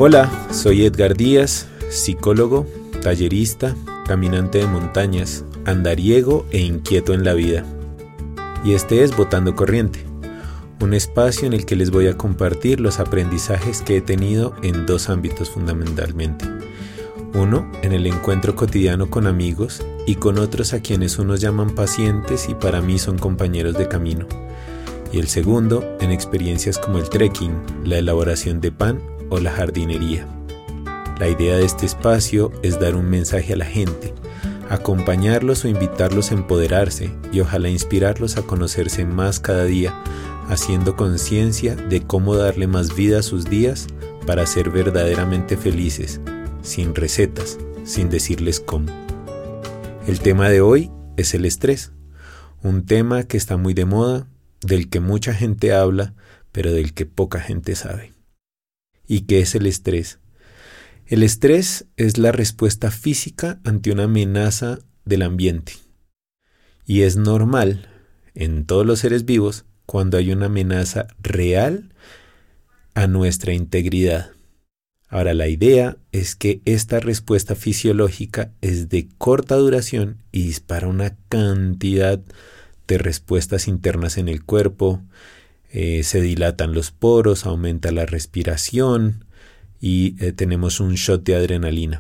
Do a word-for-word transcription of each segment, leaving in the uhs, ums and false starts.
Hola, soy Edgar Díaz, psicólogo, tallerista, caminante de montañas, andariego e inquieto en la vida. Y este es Botando Corriente, un espacio en el que les voy a compartir los aprendizajes que he tenido en dos ámbitos fundamentalmente. Uno, en el encuentro cotidiano con amigos y con otros a quienes unos llaman pacientes y para mí son compañeros de camino. Y el segundo, en experiencias como el trekking, la elaboración de pan o la jardinería. La idea de este espacio es dar un mensaje a la gente, acompañarlos o invitarlos a empoderarse y ojalá inspirarlos a conocerse más cada día, haciendo conciencia de cómo darle más vida a sus días para ser verdaderamente felices, sin recetas, sin decirles cómo. El tema de hoy es el estrés, un tema que está muy de moda, del que mucha gente habla, pero del que poca gente sabe. ¿Y qué es el estrés? El estrés es la respuesta física ante una amenaza del ambiente. Y es normal en todos los seres vivos cuando hay una amenaza real a nuestra integridad. Ahora, la idea es que esta respuesta fisiológica es de corta duración y dispara una cantidad de respuestas internas en el cuerpo. Eh, se dilatan los poros, aumenta la respiración y eh, tenemos un shot de adrenalina.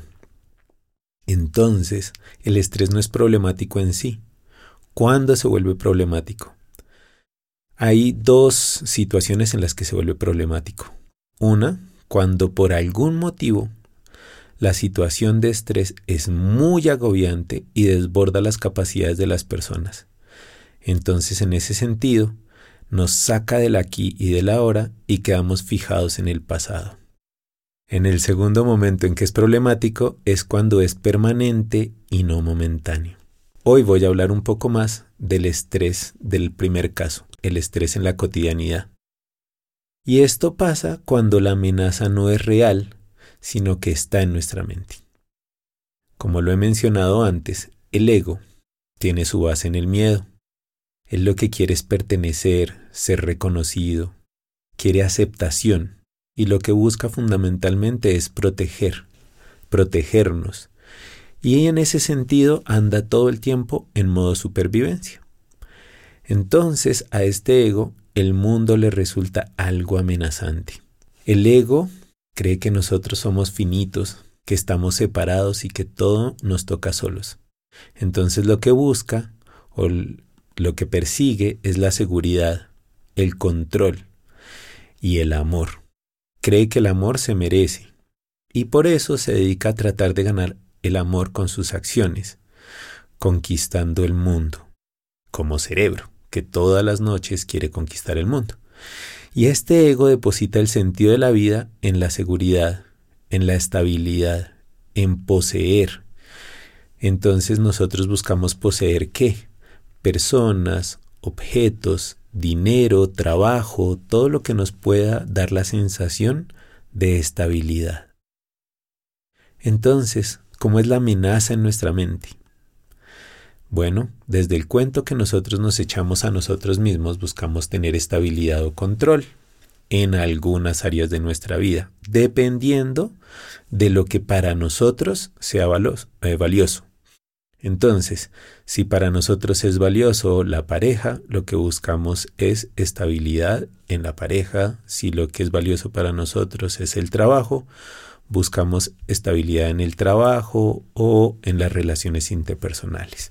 Entonces, el estrés no es problemático en sí. ¿Cuándo se vuelve problemático? Hay dos situaciones en las que se vuelve problemático. Una, cuando por algún motivo la situación de estrés es muy agobiante y desborda las capacidades de las personas. Entonces, en ese sentido, nos saca del aquí y del ahora y quedamos fijados en el pasado. En el segundo momento en que es problemático es cuando es permanente y no momentáneo. Hoy voy a hablar un poco más del estrés del primer caso, el estrés en la cotidianidad. Y esto pasa cuando la amenaza no es real, sino que está en nuestra mente. Como lo he mencionado antes, el ego tiene su base en el miedo. Él lo que quiere es pertenecer, ser reconocido, quiere aceptación y lo que busca fundamentalmente es proteger, protegernos. Y en ese sentido anda todo el tiempo en modo supervivencia. Entonces a este ego el mundo le resulta algo amenazante. El ego cree que nosotros somos finitos, que estamos separados y que todo nos toca solos. Entonces lo que busca o lo que persigue es la seguridad, el control y el amor. Cree que el amor se merece y por eso se dedica a tratar de ganar el amor con sus acciones, conquistando el mundo, como cerebro, que todas las noches quiere conquistar el mundo. Y este ego deposita el sentido de la vida en la seguridad, en la estabilidad, en poseer. Entonces nosotros buscamos poseer ¿qué? Personas, objetos, dinero, trabajo, todo lo que nos pueda dar la sensación de estabilidad. Entonces, ¿cómo es la amenaza en nuestra mente? Bueno, desde el cuento que nosotros nos echamos a nosotros mismos, buscamos tener estabilidad o control en algunas áreas de nuestra vida, dependiendo de lo que para nosotros sea valioso. Entonces, si para nosotros es valioso la pareja, lo que buscamos es estabilidad en la pareja. Si lo que es valioso para nosotros es el trabajo, buscamos estabilidad en el trabajo o en las relaciones interpersonales.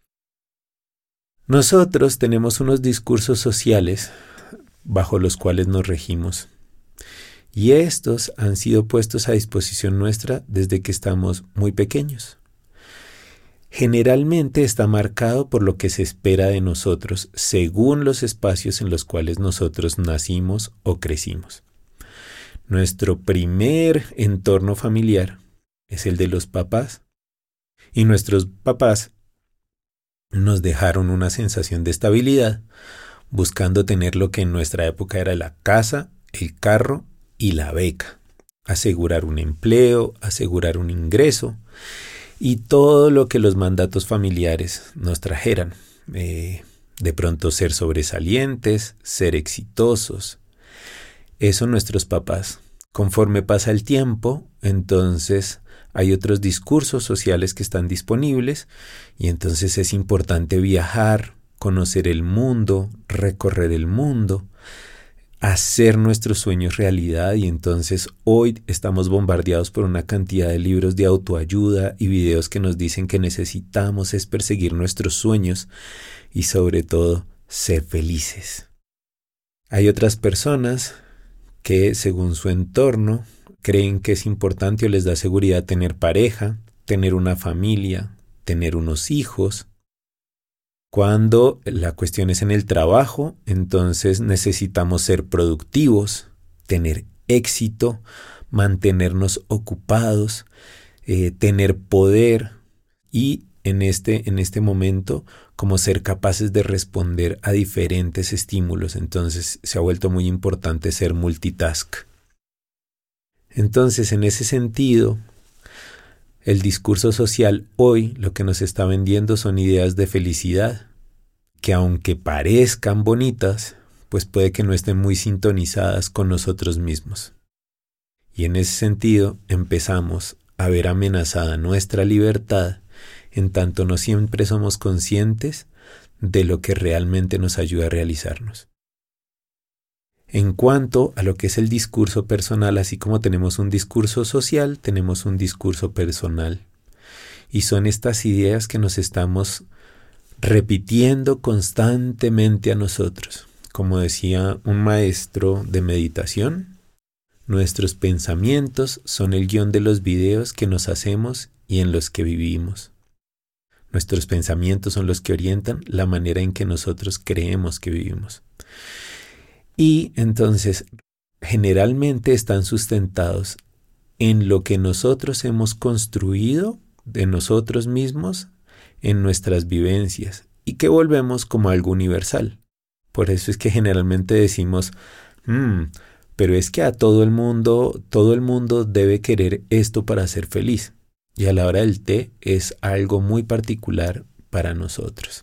Nosotros tenemos unos discursos sociales bajo los cuales nos regimos. Y estos han sido puestos a disposición nuestra desde que estamos muy pequeños. Generalmente está marcado por lo que se espera de nosotros según los espacios en los cuales nosotros nacimos o crecimos. Nuestro primer entorno familiar es el de los papás y nuestros papás nos dejaron una sensación de estabilidad buscando tener lo que en nuestra época era la casa, el carro y la beca, asegurar un empleo, asegurar un ingreso y todo lo que los mandatos familiares nos trajeran. Eh, de pronto ser sobresalientes, ser exitosos. Eso nuestros papás Conforme pasa el tiempo, entonces hay otros discursos sociales que están disponibles y entonces es importante viajar, conocer el mundo, recorrer el mundo, hacer nuestros sueños realidad, y entonces hoy estamos bombardeados por una cantidad de libros de autoayuda y videos que nos dicen que necesitamos es perseguir nuestros sueños y sobre todo ser felices. Hay otras personas que según su entorno creen que es importante o les da seguridad tener pareja, tener una familia, tener unos hijos. Cuando la cuestión es en el trabajo, entonces necesitamos ser productivos, tener éxito, mantenernos ocupados, eh, tener poder y en este, en este momento como ser capaces de responder a diferentes estímulos. Entonces se ha vuelto muy importante ser multitask. Entonces, en ese sentido, el discurso social hoy lo que nos está vendiendo son ideas de felicidad, que aunque parezcan bonitas, pues puede que no estén muy sintonizadas con nosotros mismos. Y en ese sentido empezamos a ver amenazada nuestra libertad, en tanto no siempre somos conscientes de lo que realmente nos ayuda a realizarnos. En cuanto a lo que es el discurso personal, así como tenemos un discurso social, tenemos un discurso personal. Y son estas ideas que nos estamos repitiendo constantemente a nosotros. Como decía un maestro de meditación, nuestros pensamientos son el guión de los videos que nos hacemos y en los que vivimos. Nuestros pensamientos son los que orientan la manera en que nosotros creemos que vivimos. Y entonces, generalmente están sustentados en lo que nosotros hemos construido de nosotros mismos en nuestras vivencias y que volvemos como algo universal. Por eso es que generalmente decimos, mmm, pero es que a todo el mundo, todo el mundo debe querer esto para ser feliz. Y a la hora del té es algo muy particular para nosotros.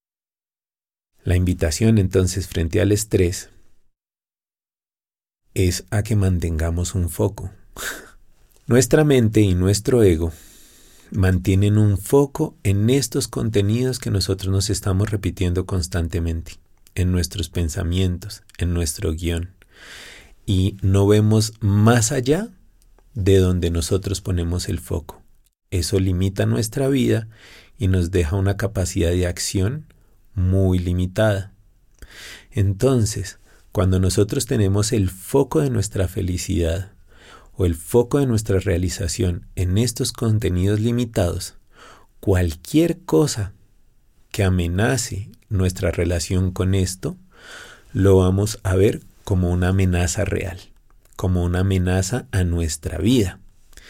La invitación entonces frente al estrés es a que mantengamos un foco. Nuestra mente y nuestro ego mantienen un foco en estos contenidos que nosotros nos estamos repitiendo constantemente, en nuestros pensamientos, en nuestro guión. Y no vemos más allá de donde nosotros ponemos el foco. Eso limita nuestra vida y nos deja una capacidad de acción muy limitada. Entonces, cuando nosotros tenemos el foco de nuestra felicidad o el foco de nuestra realización en estos contenidos limitados, cualquier cosa que amenace nuestra relación con esto, lo vamos a ver como una amenaza real, como una amenaza a nuestra vida.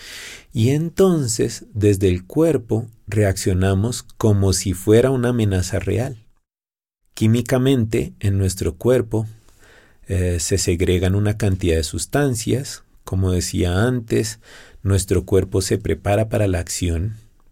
Y entonces, desde el cuerpo, reaccionamos como si fuera una amenaza real. Químicamente, en nuestro cuerpo, eh, se segregan una cantidad de sustancias. Como decía antes, nuestro cuerpo se prepara para la acción.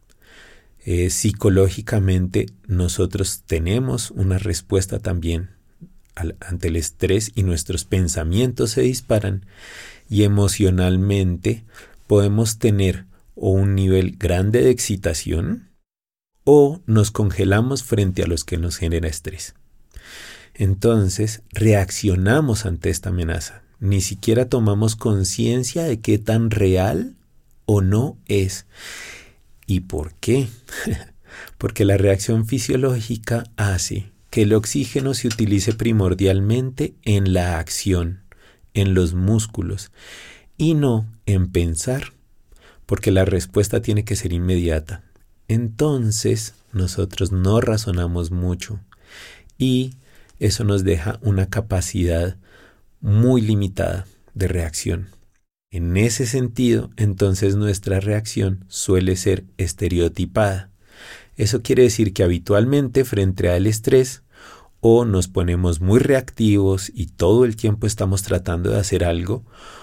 Eh, psicológicamente, nosotros tenemos una respuesta también al, ante el estrés y nuestros pensamientos se disparan. Y emocionalmente, podemos tener o un nivel grande de excitación o nos congelamos frente a los que nos genera estrés. Entonces reaccionamos ante esta amenaza. Ni siquiera tomamos conciencia de qué tan real o no es. ¿Y por qué? Porque la reacción fisiológica hace que el oxígeno se utilice primordialmente en la acción, en los músculos, y no en pensar, porque la respuesta tiene que ser inmediata. Entonces, nosotros no razonamos mucho y eso nos deja una capacidad muy limitada de reacción. En ese sentido, entonces nuestra reacción suele ser estereotipada. Eso quiere decir que habitualmente frente al estrés o nos ponemos muy reactivos y todo el tiempo estamos tratando de hacer algo,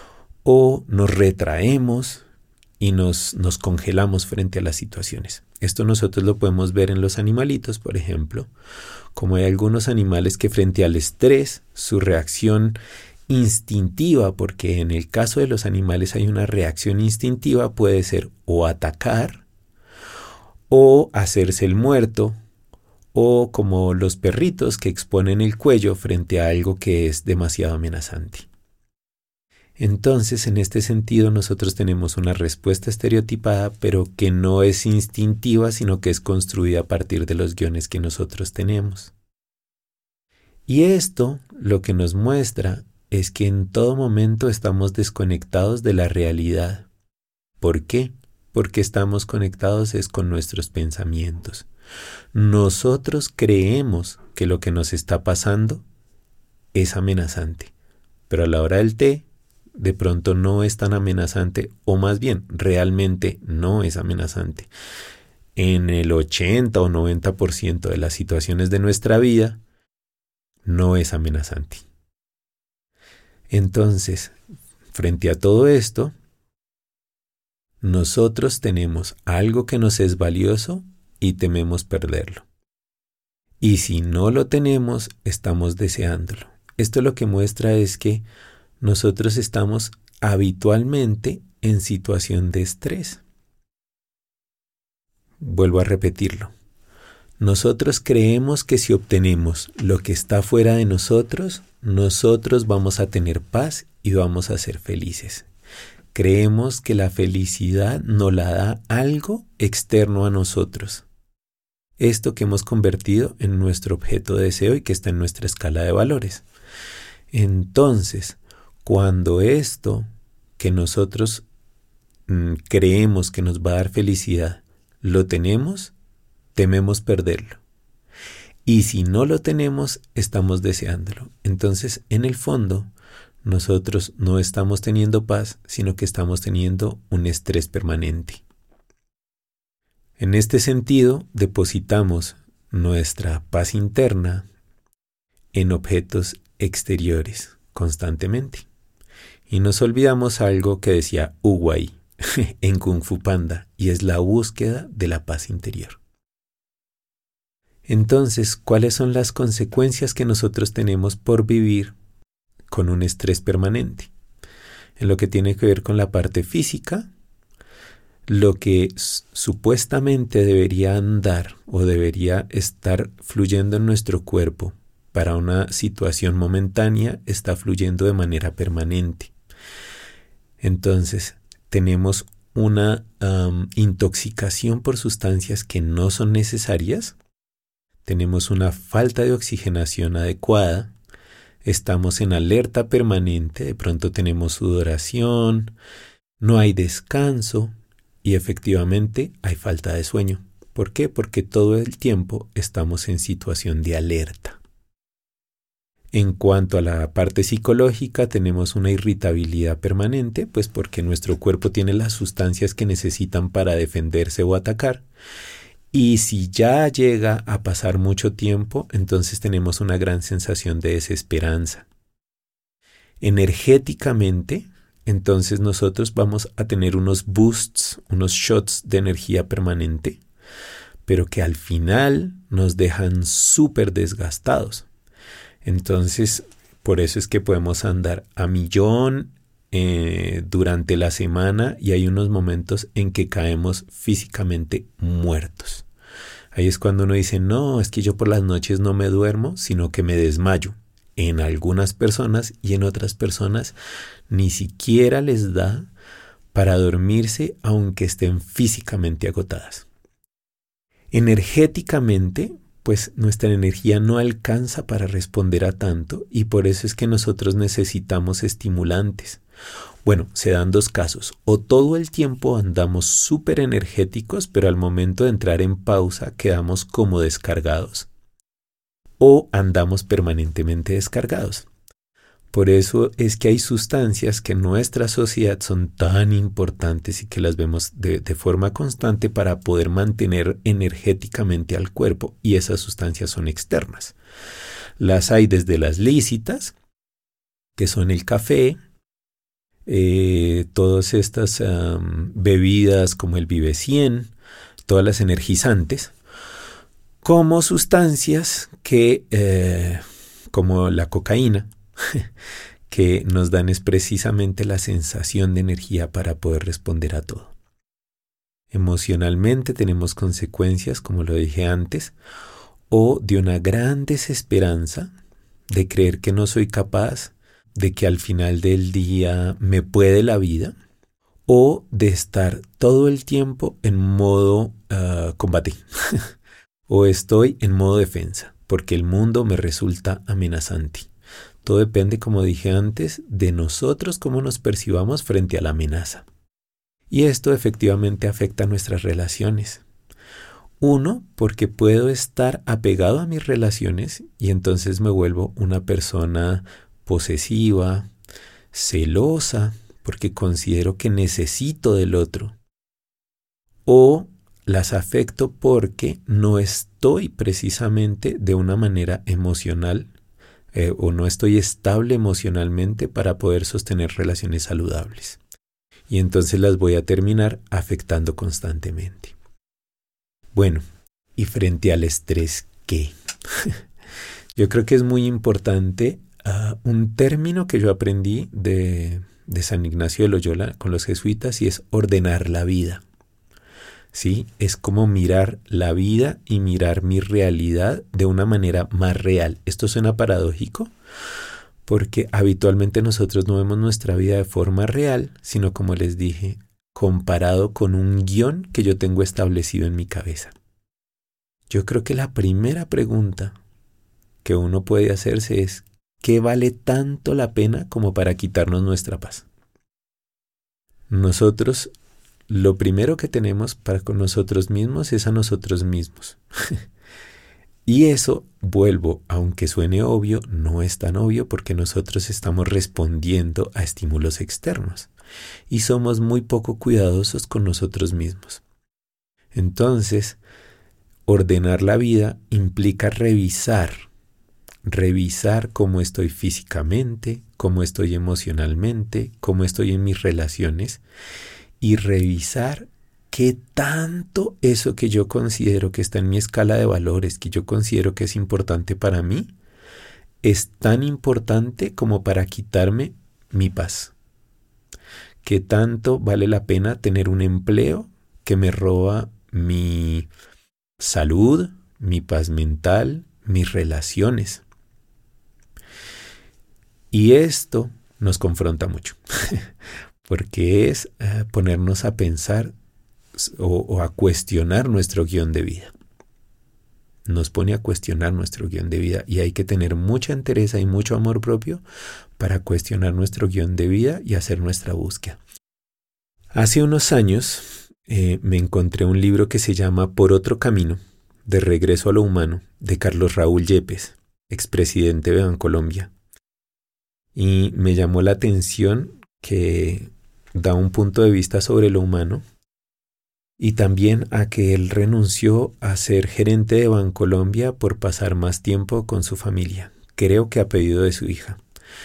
o nos retraemos y nos, nos congelamos frente a las situaciones. Esto nosotros lo podemos ver en los animalitos, por ejemplo, como hay algunos animales que frente al estrés, su reacción instintiva, porque en el caso de los animales hay una reacción instintiva, puede ser o atacar, o hacerse el muerto, o como los perritos que exponen el cuello frente a algo que es demasiado amenazante. Entonces, en este sentido, nosotros tenemos una respuesta estereotipada, pero que no es instintiva, sino que es construida a partir de los guiones que nosotros tenemos. Y esto lo que nos muestra es que en todo momento estamos desconectados de la realidad. ¿Por qué? Porque estamos conectados es con nuestros pensamientos. Nosotros creemos que lo que nos está pasando es amenazante, pero a la hora del té, de pronto no es tan amenazante, o más bien, realmente no es amenazante. En el ochenta o noventa por ciento de las situaciones de nuestra vida, no es amenazante. Entonces, frente a todo esto, nosotros tenemos algo que nos es valioso y tememos perderlo. Y si no lo tenemos, estamos deseándolo. Esto lo que muestra es que nosotros estamos habitualmente en situación de estrés. Vuelvo a repetirlo. Nosotros creemos que si obtenemos lo que está fuera de nosotros, nosotros vamos a tener paz y vamos a ser felices. Creemos que la felicidad nos la da algo externo a nosotros. Esto que hemos convertido en nuestro objeto de deseo y que está en nuestra escala de valores. Entonces, cuando esto que nosotros mm, creemos que nos va a dar felicidad, lo tenemos, tememos perderlo. Y si no lo tenemos, estamos deseándolo. Entonces, en el fondo, nosotros no estamos teniendo paz, sino que estamos teniendo un estrés permanente. En este sentido, depositamos nuestra paz interna en objetos exteriores constantemente. Y nos olvidamos algo que decía Wu Wei en Kung Fu Panda, y es la búsqueda de la paz interior. Entonces, ¿cuáles son las consecuencias que nosotros tenemos por vivir con un estrés permanente? En lo que tiene que ver con la parte física, lo que s- supuestamente debería andar o debería estar fluyendo en nuestro cuerpo para una situación momentánea está fluyendo de manera permanente. Entonces, tenemos una um, intoxicación por sustancias que no son necesarias, tenemos una falta de oxigenación adecuada, estamos en alerta permanente, de pronto tenemos sudoración, no hay descanso y efectivamente hay falta de sueño. ¿Por qué? Porque todo el tiempo estamos en situación de alerta. En cuanto a la parte psicológica, tenemos una irritabilidad permanente, pues porque nuestro cuerpo tiene las sustancias que necesitan para defenderse o atacar. Y si ya llega a pasar mucho tiempo, entonces tenemos una gran sensación de desesperanza. Energéticamente, entonces nosotros vamos a tener unos boosts, unos shots de energía permanente, pero que al final nos dejan súper desgastados. Entonces, por eso es que podemos andar a millón eh, durante la semana y hay unos momentos en que caemos físicamente muertos. Ahí es cuando uno dice, no, es que yo por las noches no me duermo, sino que me desmayo. En algunas personas y en otras personas ni siquiera les da para dormirse aunque estén físicamente agotadas. Energéticamente, pues nuestra energía no alcanza para responder a tanto y por eso es que nosotros necesitamos estimulantes. Bueno, se dan dos casos. O todo el tiempo andamos súper energéticos, pero al momento de entrar en pausa quedamos como descargados. O andamos permanentemente descargados. Por eso es que hay sustancias que en nuestra sociedad son tan importantes y que las vemos de, de forma constante para poder mantener energéticamente al cuerpo, y esas sustancias son externas. Las hay desde las lícitas, que son el café, eh, todas estas um, bebidas como el Vive cien, todas las energizantes, como sustancias que, eh, como la cocaína, que nos dan es precisamente la sensación de energía para poder responder a todo. Emocionalmente tenemos consecuencias, como lo dije antes, o de una gran desesperanza de creer que no soy capaz, de que al final del día me puede la vida, o de estar todo el tiempo en modo uh, combate, o estoy en modo defensa, porque el mundo me resulta amenazante. Todo depende, como dije antes, de nosotros cómo nos percibamos frente a la amenaza. Y esto efectivamente afecta nuestras relaciones. Uno, porque puedo estar apegado a mis relaciones y entonces me vuelvo una persona posesiva, celosa, porque considero que necesito del otro. O las afecto porque no estoy precisamente de una manera emocional eh, o no estoy estable emocionalmente para poder sostener relaciones saludables. Y entonces las voy a terminar afectando constantemente. Bueno, y frente al estrés, ¿qué? Yo creo que es muy importante uh, un término que yo aprendí de, de San Ignacio de Loyola con los jesuitas y es ordenar la vida. ¿Sí? Es como mirar la vida y mirar mi realidad de una manera más real. Esto suena paradójico porque habitualmente nosotros no vemos nuestra vida de forma real, sino como les dije, comparado con un guión que yo tengo establecido en mi cabeza. Yo creo que la primera pregunta que uno puede hacerse es ¿qué vale tanto la pena como para quitarnos nuestra paz? Nosotros, lo primero que tenemos para con nosotros mismos es a nosotros mismos. Y eso, vuelvo, aunque suene obvio, no es tan obvio porque nosotros estamos respondiendo a estímulos externos y somos muy poco cuidadosos con nosotros mismos. Entonces, ordenar la vida implica revisar, revisar cómo estoy físicamente, cómo estoy emocionalmente, cómo estoy en mis relaciones y revisar qué tanto eso que yo considero que está en mi escala de valores, que yo considero que es importante para mí, es tan importante como para quitarme mi paz. Qué tanto vale la pena tener un empleo que me roba mi salud, mi paz mental, mis relaciones. Y esto nos confronta mucho, porque es uh, ponernos a pensar o, o a cuestionar nuestro guión de vida. Nos pone a cuestionar nuestro guión de vida y hay que tener mucha entereza y mucho amor propio para cuestionar nuestro guión de vida y hacer nuestra búsqueda. Hace unos años eh, me encontré un libro que se llama Por otro camino, de regreso a lo humano, de Carlos Raúl Yepes, expresidente de Bancolombia. Y me llamó la atención que da un punto de vista sobre lo humano y también a que él renunció a ser gerente de Bancolombia por pasar más tiempo con su familia, creo que a pedido de su hija.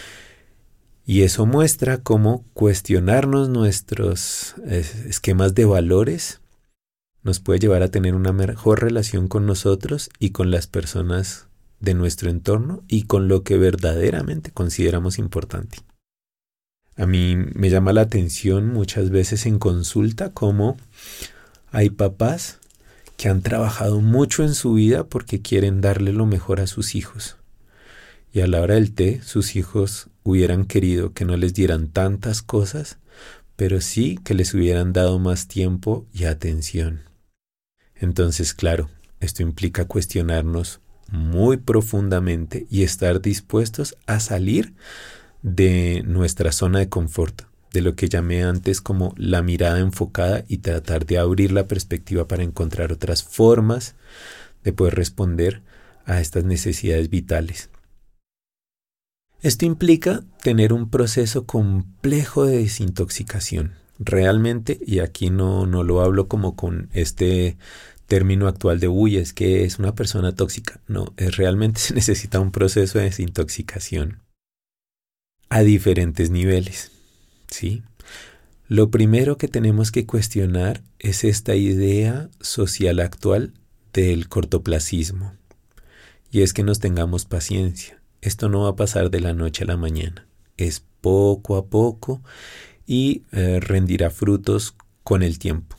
Y eso muestra cómo cuestionarnos nuestros esquemas de valores nos puede llevar a tener una mejor relación con nosotros y con las personas de nuestro entorno y con lo que verdaderamente consideramos importante. A mí me llama la atención muchas veces en consulta cómo hay papás que han trabajado mucho en su vida porque quieren darle lo mejor a sus hijos. Y a la hora del té, sus hijos hubieran querido que no les dieran tantas cosas, pero sí que les hubieran dado más tiempo y atención. Entonces, claro, esto implica cuestionarnos muy profundamente y estar dispuestos a salir de nuestra zona de confort, de lo que llamé antes como la mirada enfocada y tratar de abrir la perspectiva para encontrar otras formas de poder responder a estas necesidades vitales. Esto implica tener un proceso complejo de desintoxicación. Realmente, y aquí no, no lo hablo como con este término actual de uy, es que es una persona tóxica. No, es realmente se necesita un proceso de desintoxicación a diferentes niveles, ¿sí? Lo primero que tenemos que cuestionar es esta idea social actual del cortoplacismo. Y es que nos tengamos paciencia. Esto no va a pasar de la noche a la mañana. es poco a poco y eh, rendirá frutos con el tiempo.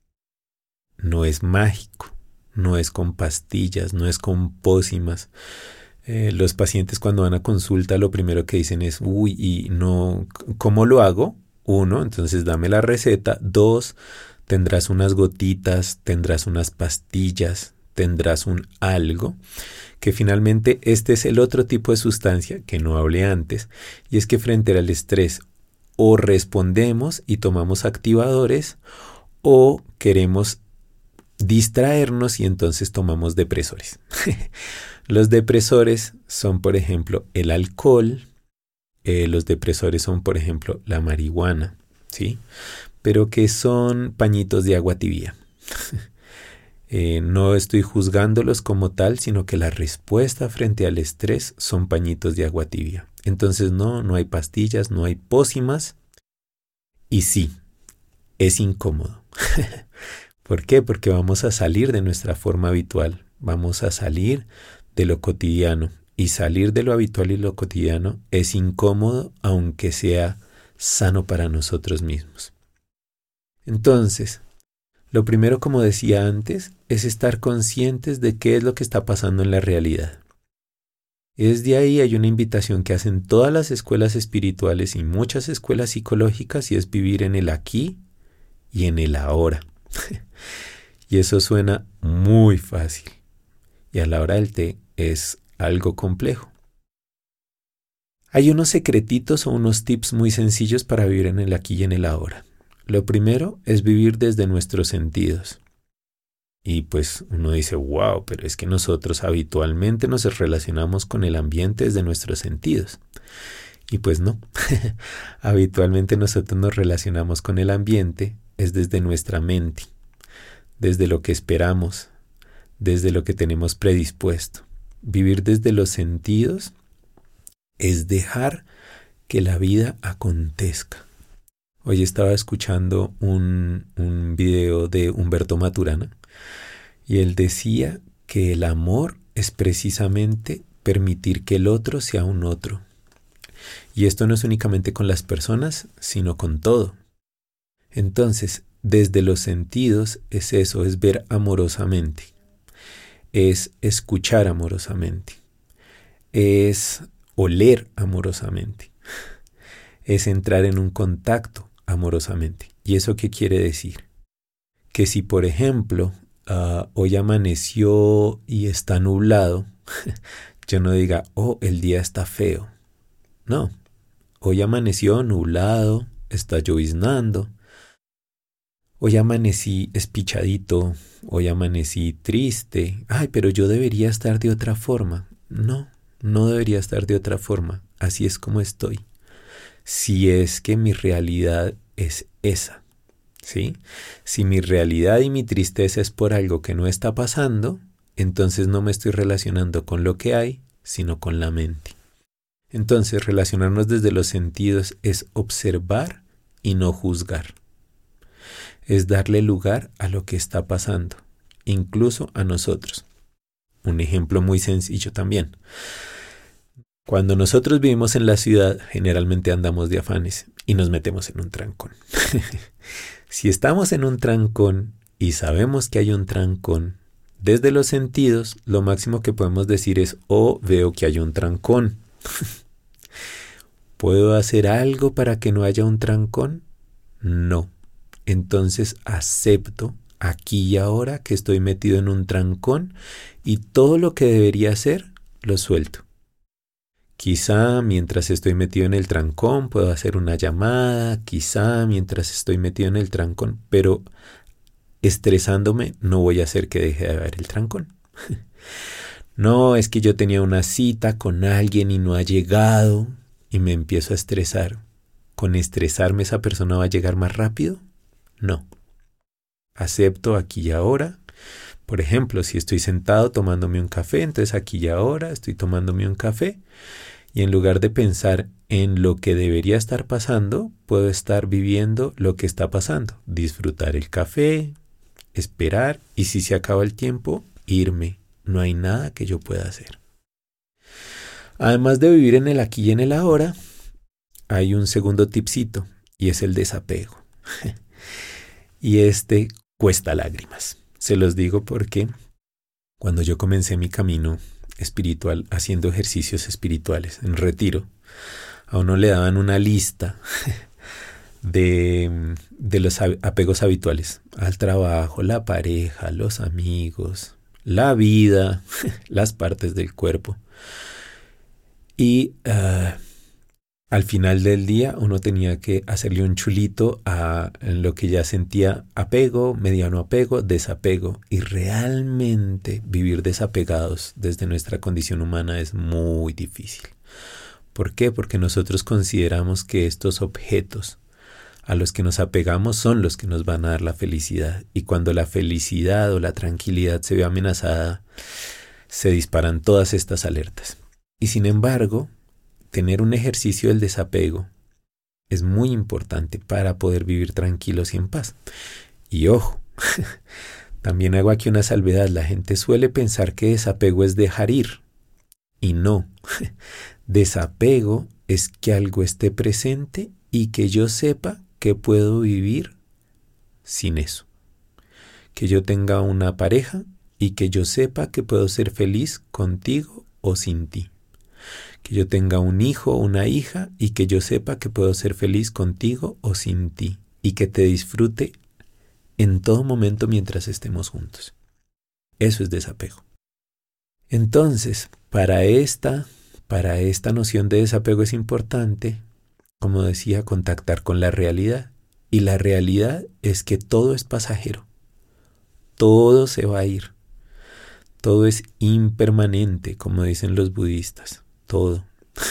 No es mágico, no es con pastillas, no es con pócimas. Eh, los pacientes cuando van a consulta lo primero que dicen es, uy, y no, ¿cómo lo hago? Uno, entonces dame la receta. Dos, tendrás unas gotitas, tendrás unas pastillas, tendrás un algo, que finalmente este es el otro tipo de sustancia que no hablé antes, y es que frente al estrés o respondemos y tomamos activadores o queremos distraernos y entonces tomamos depresores. Los depresores son, por ejemplo, el alcohol, eh, los depresores son, por ejemplo, la marihuana, ¿sí? Pero que son pañitos de agua tibia. eh, no estoy juzgándolos como tal, sino que la respuesta frente al estrés son pañitos de agua tibia. Entonces no, no hay pastillas, no hay pócimas. Y sí, es incómodo. ¿Por qué? Porque vamos a salir de nuestra forma habitual, vamos a salir de lo cotidiano. Y salir de lo habitual y lo cotidiano es incómodo, aunque sea sano para nosotros mismos. Entonces, lo primero, como decía antes, es estar conscientes de qué es lo que está pasando en la realidad. Desde ahí hay una invitación que hacen todas las escuelas espirituales y muchas escuelas psicológicas, y es vivir en el aquí y en el ahora. Y eso suena muy fácil. Y a la hora del té es algo complejo. Hay unos secretitos o unos tips muy sencillos para vivir en el aquí y en el ahora. Lo primero es vivir desde nuestros sentidos. Y pues uno dice, wow, pero es que nosotros habitualmente nos relacionamos con el ambiente desde nuestros sentidos. Y pues no, habitualmente nosotros nos relacionamos con el ambiente es desde nuestra mente, desde lo que esperamos, desde lo que tenemos predispuesto. Vivir desde los sentidos es dejar que la vida acontezca. Hoy estaba escuchando un, un video de Humberto Maturana y él decía que el amor es precisamente permitir que el otro sea un otro. Y esto no es únicamente con las personas, sino con todo. Entonces, desde los sentidos es eso, es ver amorosamente, es escuchar amorosamente, es oler amorosamente, es entrar en un contacto amorosamente. ¿Y eso qué quiere decir? Que si, por ejemplo, uh, hoy amaneció y está nublado, yo no diga, oh, el día está feo. No, hoy amaneció nublado, está lloviznando. Hoy amanecí espichadito, hoy amanecí triste. Ay, pero yo debería estar de otra forma. No, no debería estar de otra forma. Así es como estoy. Si es que mi realidad es esa, ¿sí? Si mi realidad y mi tristeza es por algo que no está pasando, entonces no me estoy relacionando con lo que hay, sino con la mente. Entonces, relacionarnos desde los sentidos es observar y no juzgar. Es darle lugar a lo que está pasando, incluso a nosotros. Un ejemplo muy sencillo también. Cuando nosotros vivimos en la ciudad, generalmente andamos de afanes y nos metemos en un trancón. Si estamos en un trancón y sabemos que hay un trancón, desde los sentidos, lo máximo que podemos decir es, oh, veo que hay un trancón. ¿Puedo hacer algo para que no haya un trancón? No. Entonces acepto aquí y ahora que estoy metido en un trancón y todo lo que debería hacer lo suelto. Quizá mientras estoy metido en el trancón puedo hacer una llamada, quizá mientras estoy metido en el trancón, pero estresándome no voy a hacer que deje de haber el trancón. No, es que yo tenía una cita con alguien y no ha llegado y me empiezo a estresar. ¿Con estresarme esa persona va a llegar más rápido? No. Acepto aquí y ahora. Por ejemplo, si estoy sentado tomándome un café, entonces aquí y ahora estoy tomándome un café y en lugar de pensar en lo que debería estar pasando, puedo estar viviendo lo que está pasando. Disfrutar el café, esperar y si se acaba el tiempo, irme. No hay nada que yo pueda hacer. Además de vivir en el aquí y en el ahora, hay un segundo tipcito y es el desapego. Y este cuesta lágrimas. Se los digo porque cuando yo comencé mi camino espiritual haciendo ejercicios espirituales en retiro, a uno le daban una lista de, de los apegos habituales al trabajo, la pareja, los amigos, la vida, las partes del cuerpo. Y uh, al final del día uno tenía que hacerle un chulito a lo que ya sentía apego, mediano apego, desapego. Y realmente vivir desapegados desde nuestra condición humana es muy difícil. ¿Por qué? Porque nosotros consideramos que estos objetos a los que nos apegamos son los que nos van a dar la felicidad. Y cuando la felicidad o la tranquilidad se ve amenazada, se disparan todas estas alertas. Y sin embargo, tener un ejercicio del desapego es muy importante para poder vivir tranquilos y en paz. Y ojo, también hago aquí una salvedad. La gente suele pensar que desapego es dejar ir. Y no. Desapego es que algo esté presente y que yo sepa que puedo vivir sin eso. Que yo tenga una pareja y que yo sepa que puedo ser feliz contigo o sin ti. Que yo tenga un hijo o una hija y que yo sepa que puedo ser feliz contigo o sin ti. Y que te disfrute en todo momento mientras estemos juntos. Eso es desapego. Entonces, para esta, para esta noción de desapego es importante, como decía, contactar con la realidad. Y la realidad es que todo es pasajero. Todo se va a ir. Todo es impermanente, como dicen los budistas. Todo.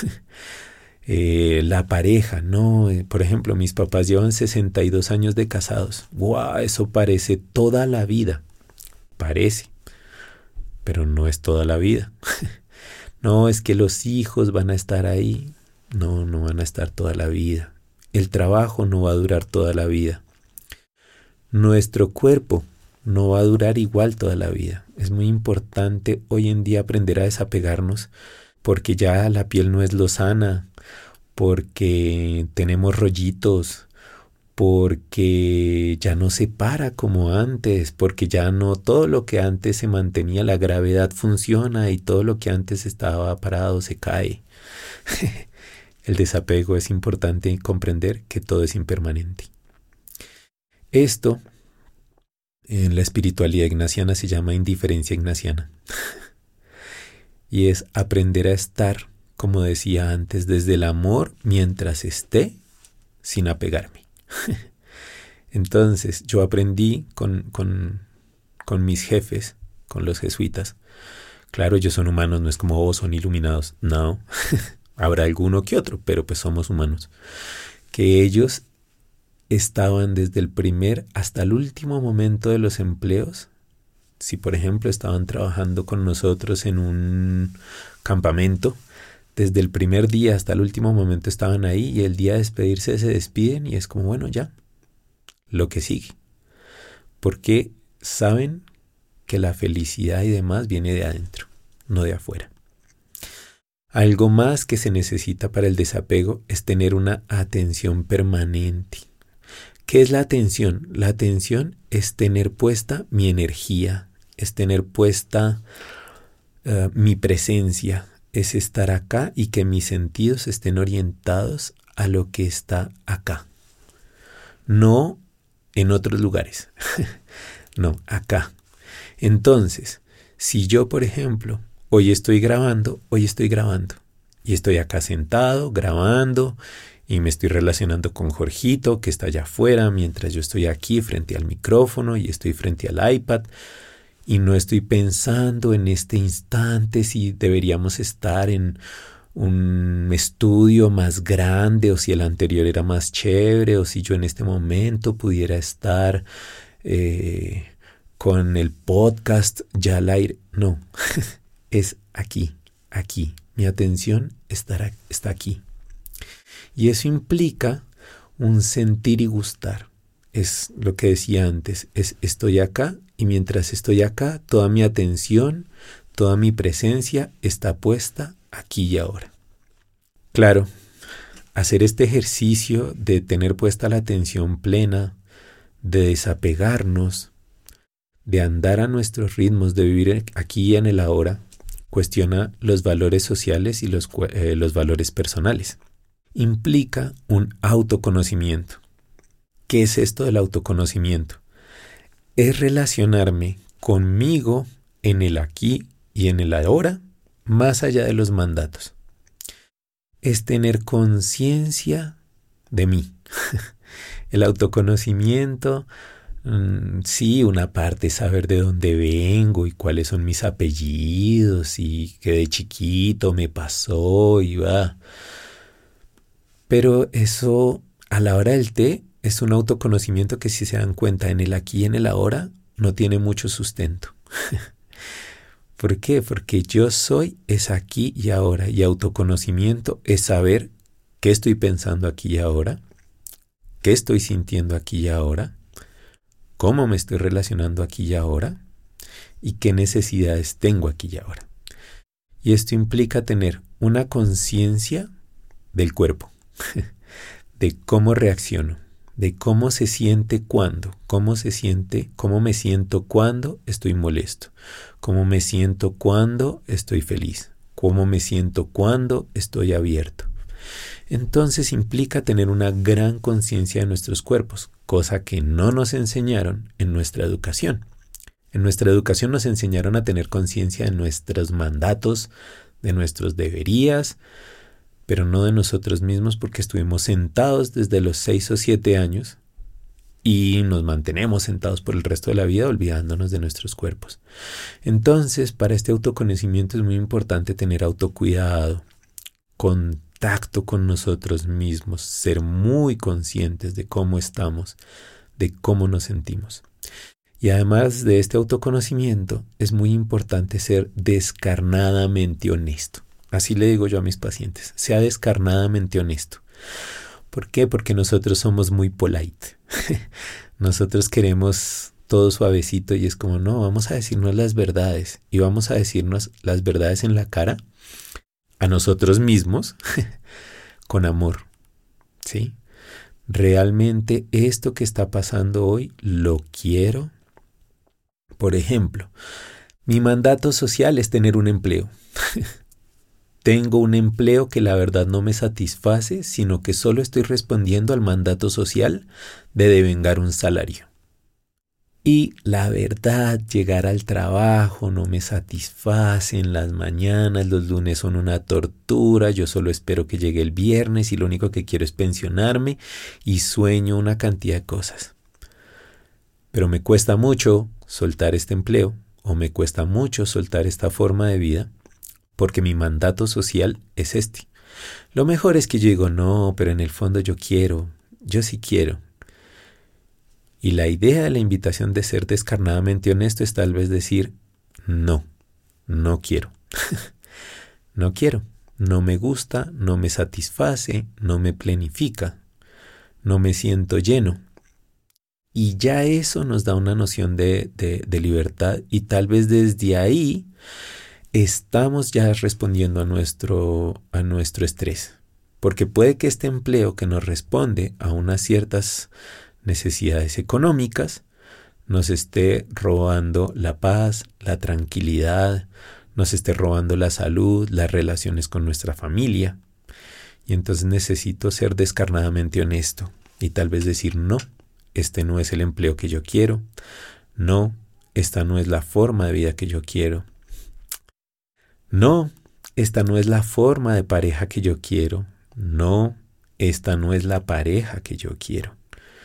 eh, la pareja, no. Eh, por ejemplo, mis papás llevan sesenta y dos años de casados. ¡Wow! Eso parece toda la vida. Parece. Pero no es toda la vida. No, es que los hijos van a estar ahí. No, no van a estar toda la vida. El trabajo no va a durar toda la vida. Nuestro cuerpo no va a durar igual toda la vida. Es muy importante hoy en día aprender a desapegarnos porque ya la piel no es lozana, porque tenemos rollitos, porque ya no se para como antes, porque ya no todo lo que antes se mantenía, la gravedad funciona y todo lo que antes estaba parado se cae. El desapego es importante comprender que todo es impermanente. Esto en la espiritualidad ignaciana se llama indiferencia ignaciana. Y es aprender a estar, como decía antes, desde el amor mientras esté sin apegarme. Entonces yo aprendí con, con, con mis jefes, con los jesuitas. Claro, ellos son humanos, no es como, oh, son iluminados. No, habrá alguno que otro, pero pues somos humanos. Que ellos estaban desde el primer hasta el último momento de los empleos. Si por ejemplo estaban trabajando con nosotros en un campamento, desde el primer día hasta el último momento estaban ahí y el día de despedirse se despiden y es como, bueno, ya, lo que sigue. Porque saben que la felicidad y demás viene de adentro, no de afuera. Algo más que se necesita para el desapego es tener una atención permanente. ¿Qué es la atención? La atención es tener puesta mi energía, es tener puesta uh, mi presencia, es estar acá y que mis sentidos estén orientados a lo que está acá. No en otros lugares, no, acá. Entonces, si yo, por ejemplo, hoy estoy grabando, hoy estoy grabando y estoy acá sentado, grabando y me estoy relacionando con Jorgito que está allá afuera mientras yo estoy aquí frente al micrófono y estoy frente al iPad y no estoy pensando en este instante si deberíamos estar en un estudio más grande o si el anterior era más chévere o si yo en este momento pudiera estar eh, con el podcast ya al aire. No, es aquí, aquí. Mi atención estará, está aquí. Y eso implica un sentir y gustar. Es lo que decía antes, es estoy acá y mientras estoy acá, toda mi atención, toda mi presencia está puesta aquí y ahora. Claro, hacer este ejercicio de tener puesta la atención plena, de desapegarnos, de andar a nuestros ritmos, de vivir aquí y en el ahora, cuestiona los valores sociales y los, eh, los valores personales. Implica un autoconocimiento. ¿Qué es esto del autoconocimiento? Es relacionarme conmigo en el aquí y en el ahora, más allá de los mandatos. Es tener conciencia de mí. El autoconocimiento, mmm, sí, una parte es saber de dónde vengo y cuáles son mis apellidos y que de chiquito me pasó y va. Pero eso, a la hora del té, es un autoconocimiento que, si se dan cuenta, en el aquí y en el ahora no tiene mucho sustento. ¿Por qué? Porque yo soy es aquí y ahora, y autoconocimiento es saber qué estoy pensando aquí y ahora, qué estoy sintiendo aquí y ahora, cómo me estoy relacionando aquí y ahora, y qué necesidades tengo aquí y ahora. Y esto implica tener una conciencia del cuerpo, de cómo reacciono, de cómo se siente cuando, cómo se siente, cómo me siento cuando estoy molesto, cómo me siento cuando estoy feliz, cómo me siento cuando estoy abierto. Entonces implica tener una gran conciencia de nuestros cuerpos, cosa que no nos enseñaron en nuestra educación. En nuestra educación nos enseñaron a tener conciencia de nuestros mandatos, de nuestros deberías, pero no de nosotros mismos, porque estuvimos sentados desde los seis o siete años y nos mantenemos sentados por el resto de la vida olvidándonos de nuestros cuerpos. Entonces, para este autoconocimiento es muy importante tener autocuidado, contacto con nosotros mismos, ser muy conscientes de cómo estamos, de cómo nos sentimos. Y además de este autoconocimiento, es muy importante ser descarnadamente honesto. Así le digo yo a mis pacientes, sea descarnadamente honesto. ¿Por qué? Porque nosotros somos muy polite. Nosotros queremos todo suavecito y es como, no, vamos a decirnos las verdades y vamos a decirnos las verdades en la cara a nosotros mismos con amor, ¿sí? Realmente esto que está pasando hoy lo quiero. Por ejemplo, mi mandato social es tener un empleo. Tengo un empleo que la verdad no me satisface, sino que solo estoy respondiendo al mandato social de devengar un salario. Y la verdad, llegar al trabajo no me satisface en las mañanas, los lunes son una tortura, yo solo espero que llegue el viernes y lo único que quiero es pensionarme y sueño una cantidad de cosas. Pero me cuesta mucho soltar este empleo o me cuesta mucho soltar esta forma de vida, porque mi mandato social es este. Lo mejor es que yo digo, no, pero en el fondo yo quiero, yo sí quiero. Y la idea de la invitación de ser descarnadamente honesto es tal vez decir, no, no quiero. No quiero, no me gusta, no me satisface, no me plenifica, no me siento lleno. Y ya eso nos da una noción de, de, de libertad y tal vez desde ahí estamos ya respondiendo a nuestro, a nuestro estrés. Porque puede que este empleo que nos responde a unas ciertas necesidades económicas nos esté robando la paz, la tranquilidad, nos esté robando la salud, las relaciones con nuestra familia. Y entonces necesito ser descarnadamente honesto y tal vez decir no, este no es el empleo que yo quiero, no, esta no es la forma de vida que yo quiero. No, esta no es la forma de pareja que yo quiero. No, esta no es la pareja que yo quiero.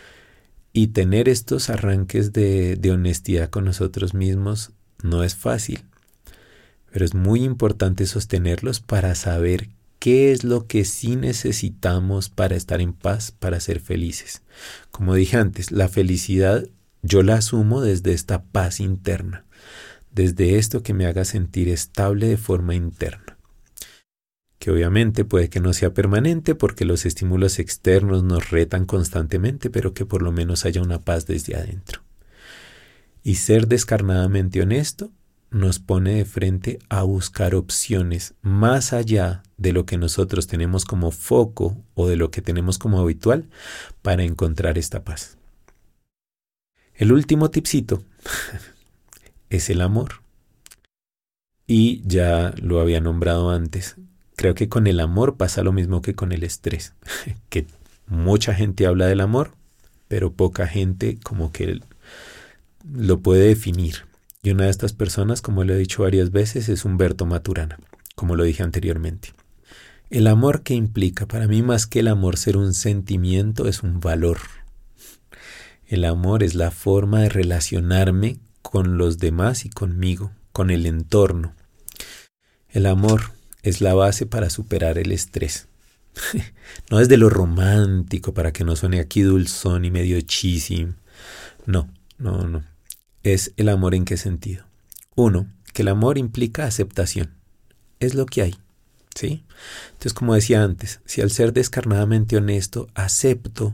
Y tener estos arranques de, de honestidad con nosotros mismos no es fácil, pero es muy importante sostenerlos para saber qué es lo que sí necesitamos para estar en paz, para ser felices. Como dije antes, la felicidad yo la asumo desde esta paz interna, desde esto que me haga sentir estable de forma interna, que obviamente puede que no sea permanente porque los estímulos externos nos retan constantemente, pero que por lo menos haya una paz desde adentro. Y ser descarnadamente honesto nos pone de frente a buscar opciones más allá de lo que nosotros tenemos como foco o de lo que tenemos como habitual para encontrar esta paz. El último tipcito es el amor. Y ya lo había nombrado antes. Creo que con el amor pasa lo mismo que con el estrés. Que mucha gente habla del amor, pero poca gente como que lo puede definir. Y una de estas personas, como lo he dicho varias veces, es Humberto Maturana, como lo dije anteriormente. El amor, ¿qué implica? Para mí, más que el amor ser un sentimiento, es un valor. El amor es la forma de relacionarme con los demás y conmigo, con el entorno. El amor es la base para superar el estrés. No es de lo romántico, para que no suene aquí dulzón y medio cheesy. No, no, no. Es el amor ¿en qué sentido? Uno, que el amor implica aceptación. Es lo que hay, ¿sí? Entonces, como decía antes, si al ser descarnadamente honesto acepto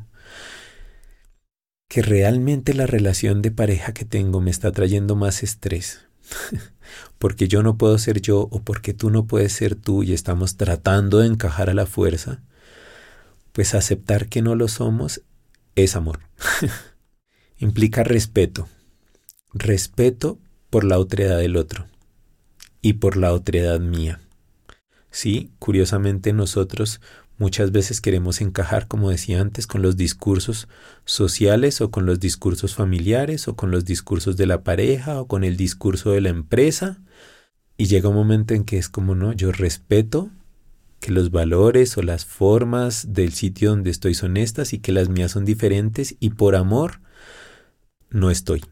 que realmente la relación de pareja que tengo me está trayendo más estrés, porque yo no puedo ser yo o porque tú no puedes ser tú y estamos tratando de encajar a la fuerza, pues aceptar que no lo somos es amor. Implica respeto. Respeto por la otredad del otro y por la otredad mía. Sí, curiosamente nosotros muchas veces queremos encajar, como decía antes, con los discursos sociales o con los discursos familiares o con los discursos de la pareja o con el discurso de la empresa. Y llega un momento en que es como, no, yo respeto que los valores o las formas del sitio donde estoy son estas y que las mías son diferentes y por amor no estoy.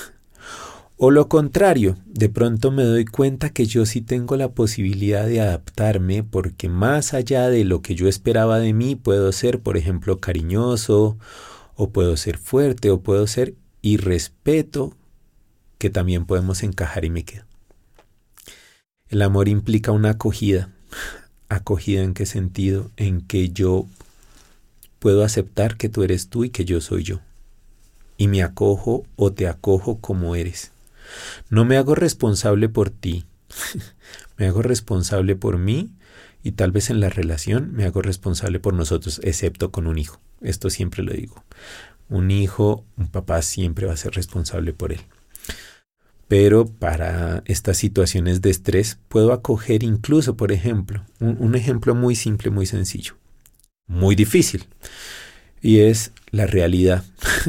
O lo contrario, de pronto me doy cuenta que yo sí tengo la posibilidad de adaptarme porque más allá de lo que yo esperaba de mí, puedo ser, por ejemplo, cariñoso, o puedo ser fuerte, o puedo ser, y respeto que también podemos encajar y me quedo. El amor implica una acogida. ¿Acogida en qué sentido? En que yo puedo aceptar que tú eres tú y que yo soy yo. Y me acojo o te acojo como eres. No me hago responsable por ti, me hago responsable por mí y tal vez en la relación me hago responsable por nosotros, excepto con un hijo. Esto siempre lo digo. Un hijo, un papá siempre va a ser responsable por él. Pero para estas situaciones de estrés puedo acoger incluso, por ejemplo, un, un ejemplo muy simple, muy sencillo, muy difícil, y es la realidad.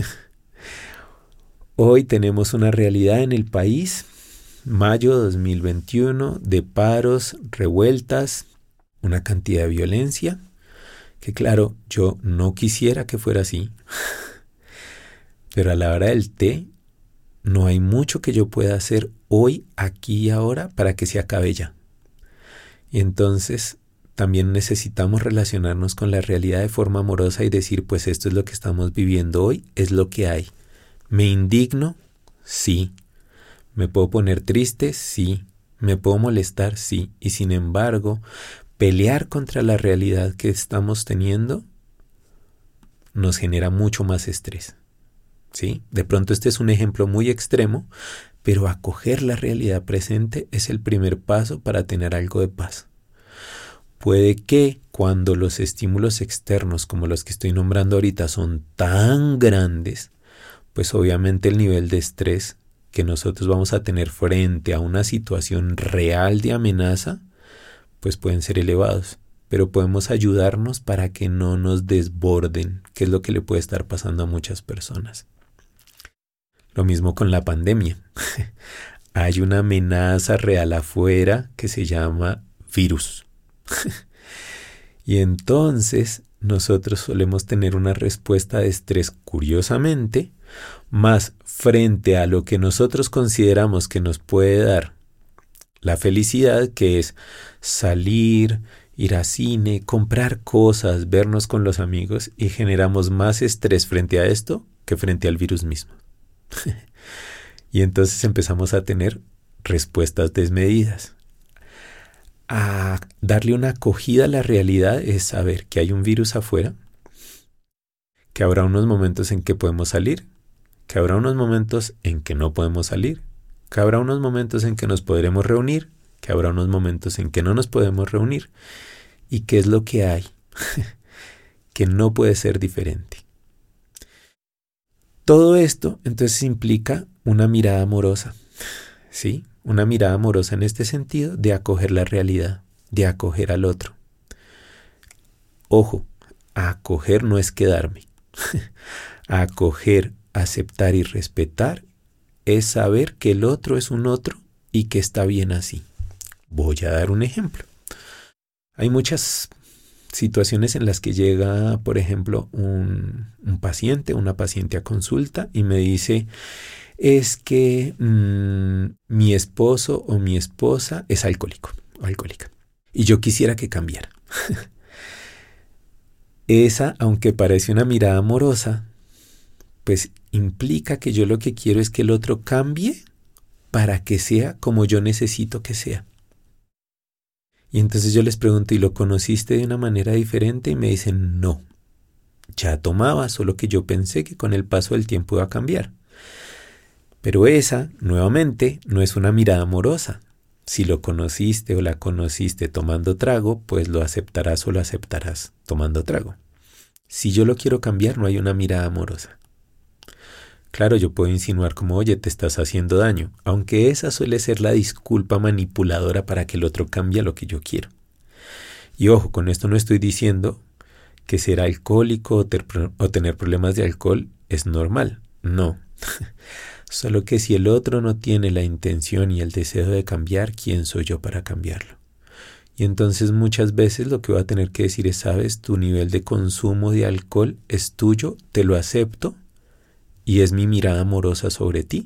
Hoy tenemos una realidad en el país, mayo dos mil veintiuno, de paros, revueltas, una cantidad de violencia, que claro, yo no quisiera que fuera así, pero a la hora del té no hay mucho que yo pueda hacer hoy, aquí y ahora para que se acabe ya. Y entonces también necesitamos relacionarnos con la realidad de forma amorosa y decir, pues esto es lo que estamos viviendo hoy, es lo que hay. ¿Me indigno? Sí. ¿Me puedo poner triste? Sí. ¿Me puedo molestar? Sí. Y sin embargo, pelear contra la realidad que estamos teniendo nos genera mucho más estrés. ¿Sí? De pronto este es un ejemplo muy extremo, pero acoger la realidad presente es el primer paso para tener algo de paz. Puede que cuando los estímulos externos, como los que estoy nombrando ahorita, son tan grandes, pues obviamente el nivel de estrés que nosotros vamos a tener frente a una situación real de amenaza, pues pueden ser elevados. Pero podemos ayudarnos para que no nos desborden, que es lo que le puede estar pasando a muchas personas. Lo mismo con la pandemia. Hay una amenaza real afuera que se llama virus. Y entonces nosotros solemos tener una respuesta de estrés, curiosamente, más frente a lo que nosotros consideramos que nos puede dar la felicidad, que es salir, ir a cine, comprar cosas, vernos con los amigos, y generamos más estrés frente a esto que frente al virus mismo. Y entonces empezamos a tener respuestas desmedidas. A darle una acogida a la realidad es saber que hay un virus afuera, que habrá unos momentos en que podemos salir, que habrá unos momentos en que no podemos salir, que habrá unos momentos en que nos podremos reunir, que habrá unos momentos en que no nos podemos reunir, y qué es lo que hay, que no puede ser diferente. Todo esto entonces implica una mirada amorosa, ¿sí? Una mirada amorosa en este sentido de acoger la realidad, de acoger al otro. Ojo, acoger no es quedarme. Acoger, aceptar y respetar es saber que el otro es un otro y que está bien así. Voy a dar un ejemplo. Hay muchas situaciones en las que llega, por ejemplo, un, un paciente, una paciente a consulta y me dice, es que mmm, mi esposo o mi esposa es alcohólico o alcohólica y yo quisiera que cambiara. Esa, aunque parece una mirada amorosa, pues implica que yo lo que quiero es que el otro cambie para que sea como yo necesito que sea. Y entonces yo les pregunto, ¿y lo conociste de una manera diferente? Y me dicen, no, ya tomaba, solo que yo pensé que con el paso del tiempo iba a cambiar. Pero esa, nuevamente, no es una mirada amorosa. Si lo conociste o la conociste tomando trago, pues lo aceptarás o lo aceptarás tomando trago. Si yo lo quiero cambiar, no hay una mirada amorosa. Claro, yo puedo insinuar como, oye, te estás haciendo daño, aunque esa suele ser la disculpa manipuladora para que el otro cambie lo que yo quiero. Y ojo, con esto no estoy diciendo que ser alcohólico o, ter- o tener problemas de alcohol es normal. No. Solo que si el otro no tiene la intención y el deseo de cambiar, ¿quién soy yo para cambiarlo? Y entonces muchas veces lo que voy a tener que decir es, sabes, tu nivel de consumo de alcohol es tuyo, te lo acepto y es mi mirada amorosa sobre ti.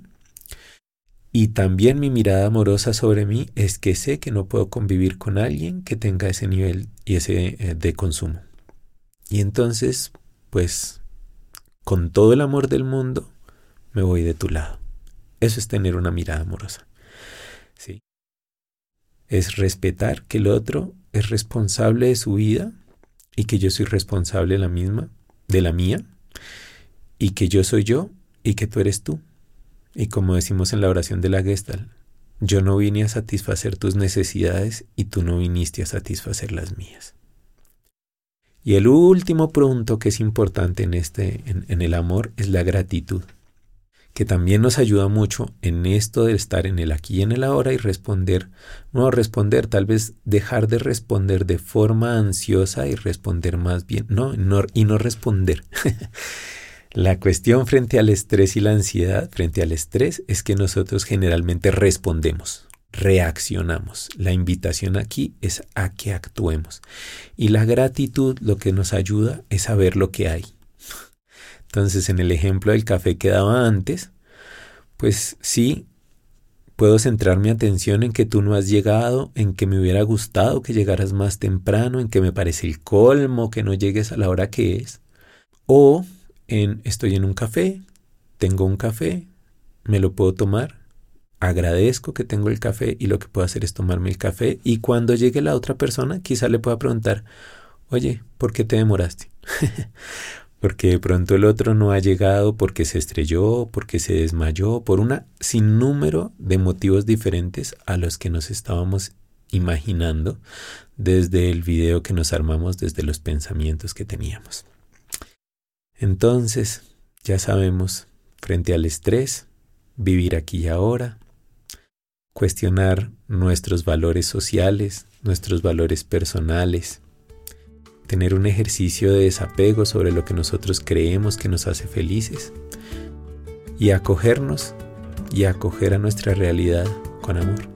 Y también mi mirada amorosa sobre mí es que sé que no puedo convivir con alguien que tenga ese nivel y ese eh, de consumo. Y entonces, pues, con todo el amor del mundo, me voy de tu lado. Eso es tener una mirada amorosa. ¿Sí? Es respetar que el otro es responsable de su vida y que yo soy responsable de la misma, de la mía, y que yo soy yo y que tú eres tú. Y como decimos en la oración de la Gestalt, yo no vine a satisfacer tus necesidades y tú no viniste a satisfacer las mías. Y el último punto que es importante en, este, en, en el amor es la gratitud, que también nos ayuda mucho en esto de estar en el aquí y en el ahora y responder, no responder, tal vez dejar de responder de forma ansiosa y responder más bien, no, no y no responder. La cuestión frente al estrés y la ansiedad, frente al estrés, es que nosotros generalmente respondemos, reaccionamos. La invitación aquí es a que actuemos. Y la gratitud lo que nos ayuda es a ver lo que hay. Entonces, en el ejemplo del café que daba antes, pues sí, puedo centrar mi atención en que tú no has llegado, en que me hubiera gustado que llegaras más temprano, en que me parece el colmo que no llegues a la hora que es. O en estoy en un café, tengo un café, me lo puedo tomar, agradezco que tengo el café y lo que puedo hacer es tomarme el café y cuando llegue la otra persona quizá le pueda preguntar, oye, ¿por qué te demoraste? Porque de pronto el otro no ha llegado porque se estrelló, porque se desmayó, por una sinnúmero de motivos diferentes a los que nos estábamos imaginando desde el video que nos armamos, desde los pensamientos que teníamos. Entonces, ya sabemos, frente al estrés, vivir aquí y ahora, cuestionar nuestros valores sociales, nuestros valores personales, tener un ejercicio de desapego sobre lo que nosotros creemos que nos hace felices y acogernos y acoger a nuestra realidad con amor.